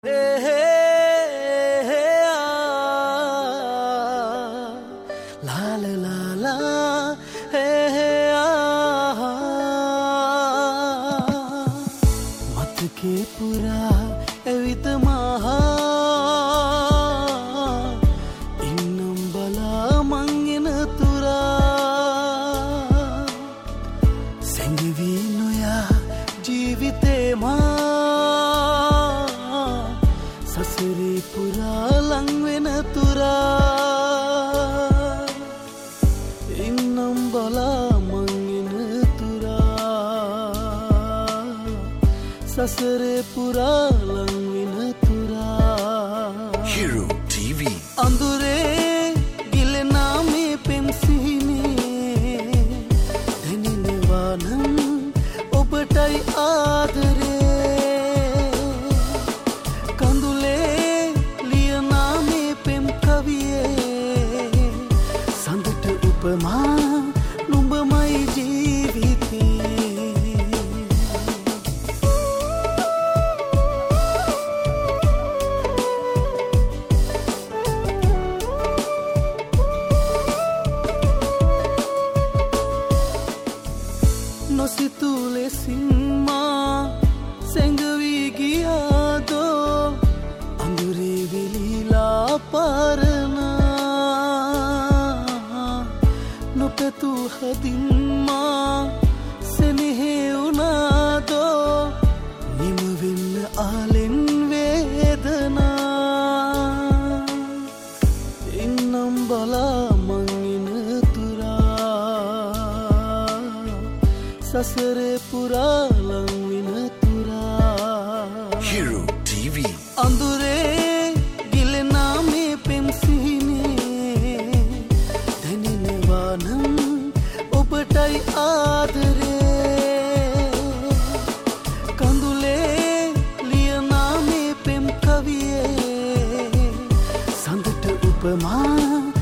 සසරේ පුරා ලං වෙන තුරා Hero TV අඳුරේ ගිලෙනා මේ පෙම් සිහිනේ දැනෙනවා නම් ඔබටයි ආදරේ කඳුලේ ලියනා මේ පෙම් කවියේ සඳට උපමා නුඹමයි ජීවිතේ සිතුලෙසින්මා සැඟවී ගියාදෝ අඳුරේ විලිලා පාරනා නොපැතු හදින්මා සෙනෙහි වුණාදෝ නිම වෙන්න ආලෙන් වේදනා එන්නම් බලා මං ඉන සසරේ පුරා ලං වෙන තුරා Hero TV අඳුරේ ගිලෙනා මේ පෙම් සිහිනේ දැනෙනවා නම් ඔබටයි ආදරේ කඳුලේ ලියනා මේ පෙම් කවියේ සඳට උපමා